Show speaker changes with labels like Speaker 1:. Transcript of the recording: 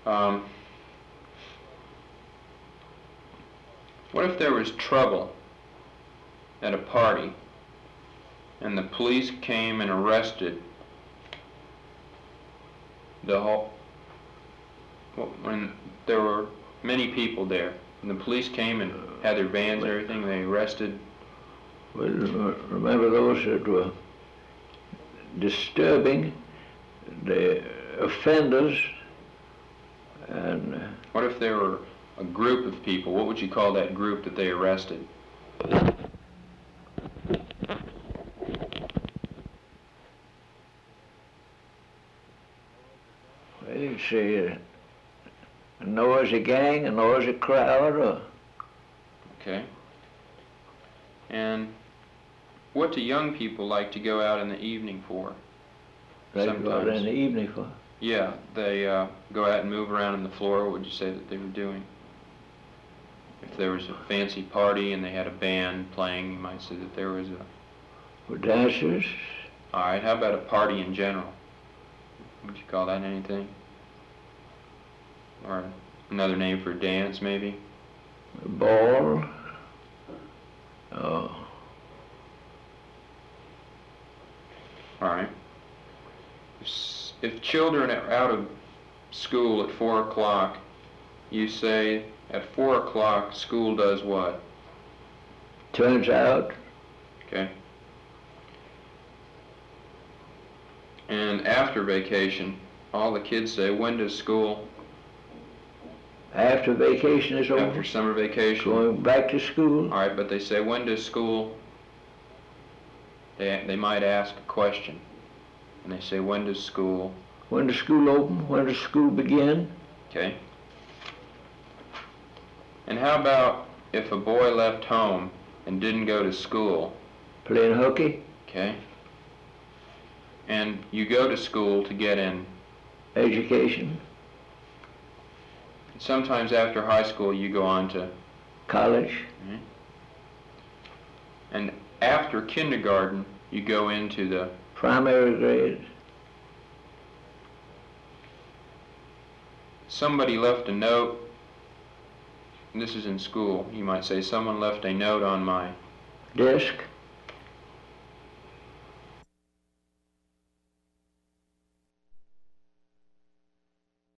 Speaker 1: Um, what if there was trouble at a party and the police came and arrested the whole, when there were many people there, and the police came and had their vans and everything, they arrested?
Speaker 2: Well, remember those that were disturbing the offenders, and
Speaker 1: what if there were a group of people? What would you call that group that they arrested?
Speaker 2: well, you'd say a noisy gang, a noisy crowd, or
Speaker 1: Okay. And what do young people like to go out in the evening for?
Speaker 2: they go out
Speaker 1: Sometimes.
Speaker 2: in the evening for.
Speaker 1: Yeah, they go out and move around on the floor. What would you say that they were doing? If there was a fancy party and they had a band playing, you might say that there was a...
Speaker 2: For dancers,
Speaker 1: All right, how about a party in general? Would you call that anything? Or another name for dance, maybe?
Speaker 2: a ball, uh,
Speaker 1: All right. If children are out of school at 4 o'clock, you say at 4 o'clock school does what?
Speaker 2: turns out,
Speaker 1: Okay. And after vacation, all the kids say, when does school,
Speaker 2: after vacation is over,
Speaker 1: after summer vacation?
Speaker 2: going back to school,
Speaker 1: All right, but they say, when does school, they might ask a question. And they say, when does school,
Speaker 2: when does school open, when does school begin,
Speaker 1: okay? And how about if a boy left home and didn't go to school,
Speaker 2: playing hooky,
Speaker 1: okay? And you go to school to get in.
Speaker 2: education,
Speaker 1: Sometimes after high school you go on to,
Speaker 2: college,
Speaker 1: and after kindergarten you go into the,
Speaker 2: primary grade,
Speaker 1: somebody left a note, and this is in school, you might say, someone left a note on my
Speaker 2: desk,